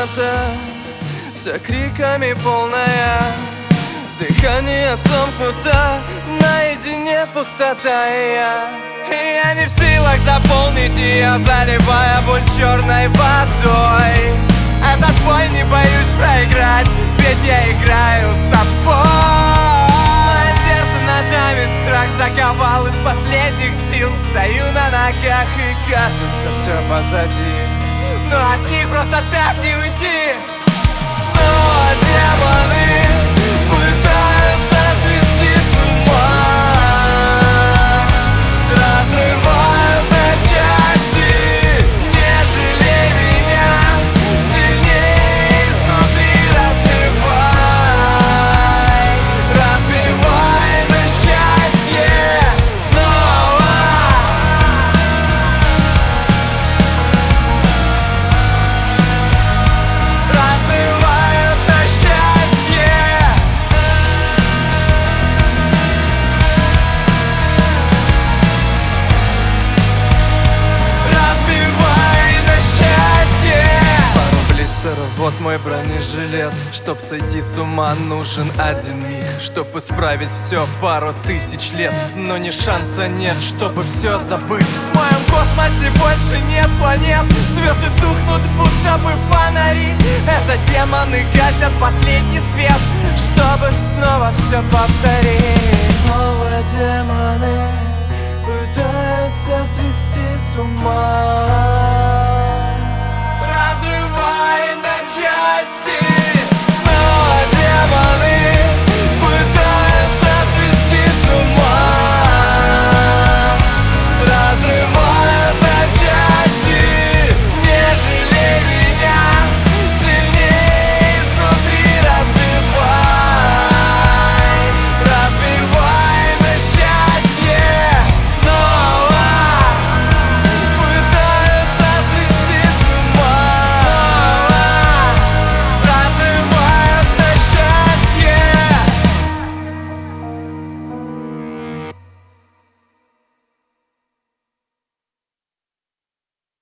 комната, вся криками полная, дыхание сомкнуто, наедине пустота и я не в силах заполнить ее, заливая боль черной водой. Этот бой не боюсь проиграть, ведь я играю с собой. Мое сердце ножами страх заковал из последних сил. Стою на ногах и кажется все позади, но от них просто так не уйти. Снова демоны пытаются свести с ума, разрывают на части. Не жалей меня, сильнее изнутри разбивай на счастье снова. Разрывают на счастье. Разбивай на счастье. Пару блистеров, вот мой бронежилет. Чтоб сойти с ума, нужен один миг. Чтоб исправить все, пару тысяч лет. Но ни шанса нет, чтобы все забыть. В моем космосе больше нет планет. Звезды тухнут, будто бы фонари. Это демоны гасят последний свет, чтобы снова все повторить. Снова демоны пытаются свести с ума,